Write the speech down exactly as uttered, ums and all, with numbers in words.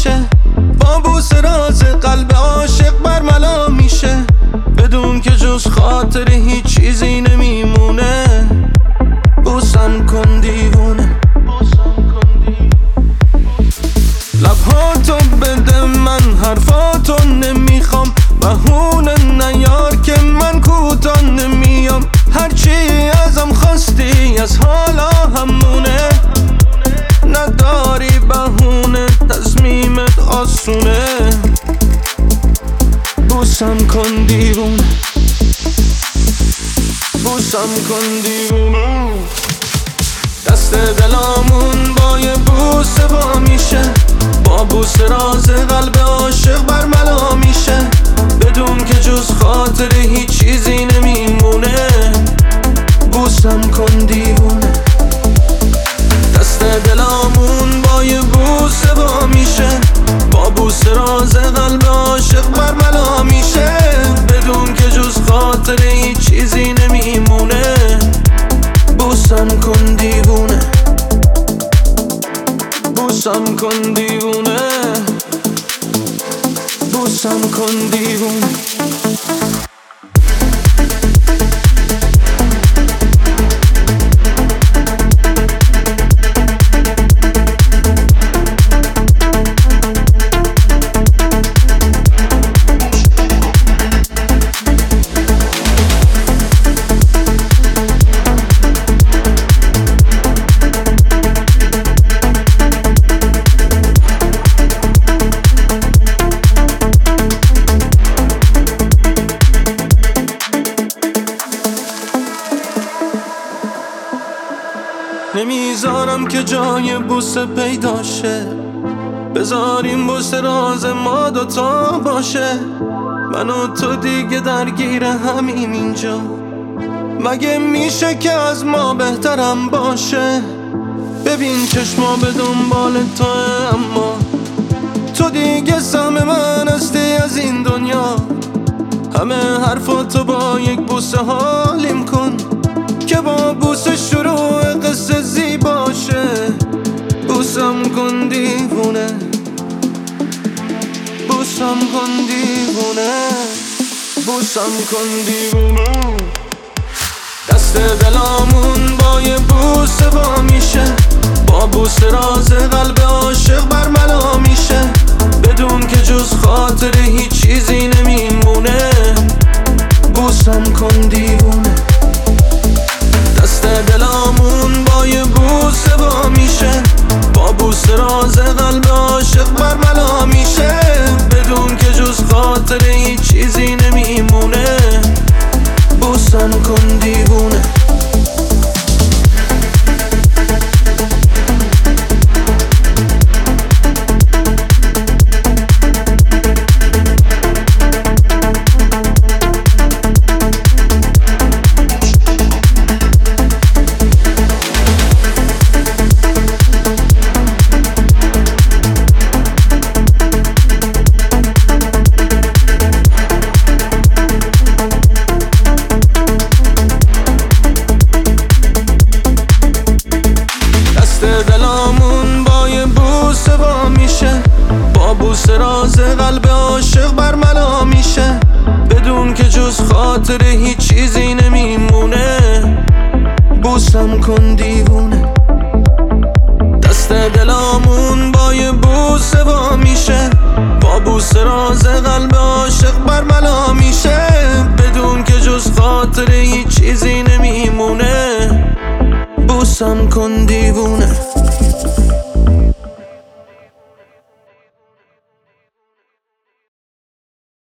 میشه، با بوسه راز قلب عاشق برملا میشه، بدون که جز خاطر هیچ چیزی نمیمونه. بوسم کن دیوونه، لبهاتو بده من حرفاتو نمیخوام، بهونه نیار که من کوتاه نمیام. هرچی ازم خواستی از حالا همونه، نداری بهونه تصمیمت آسونه. بوسم کن دیوونه، بوسم کن دیوونه. دست دلامون با یه بوسه وا میشه، با بوسه راز قلب عاشق برملا میشه، بدون که جز خاطر هیچ چیزی نمیمونه. بوسم کن دیوونه، دست دلامون با یه بوسه وا میشه، با بوسه راز قلب عاشق برملا میشه، بدون که جز خاطر هیچ چیزی نمیمونه. بوسم کن دیوونه، بوسم کن دیوونه، بوسم کن دیوونه. نمیذارم که جای بوسه پیدا شه، بذاریم بوسه راز ما دوتا باشه. من و تو دیگه درگیر همین اینجا، مگه میشه که از ما بهترم باشه؟ ببین چشما به دنبال تو، اما تو دیگه سهم من هستی از این دنیا. همه حرفاتو با یک بوسه حالیم کن، که با بوسه شروع قصه زیباشه. بوسم کن دیوونه، بوسم کن دیوونه، بوسم کن دیوونه. دست دلامون با یه بوسه وا میشه، با بوسه راز قلب عاشق برملا میشه، بدون که جز خاطر هیچ چیزی نمیمونه. بوسم کن دیوونه، دست دلامون با یه بوسه وا میشه، با بوسه راز قلب عاشق برملا میشه، بدون که جز خاطر هیچ چیزی نمیمونه. بوسم کن دیوونه. دلامون با یه بوسه وا میشه، با بوسه راز قلب عاشق برملا میشه، بدون که جز خاطر هیچ چیزی نمیمونه. بوسم کن دیوونه، دست دلامون با یه بوسه وا میشه، با بوسه راز قلب عاشق برملا میشه، بدون که جز خاطر هیچ چیزی نمیمونه. بوسم کن دیوونه.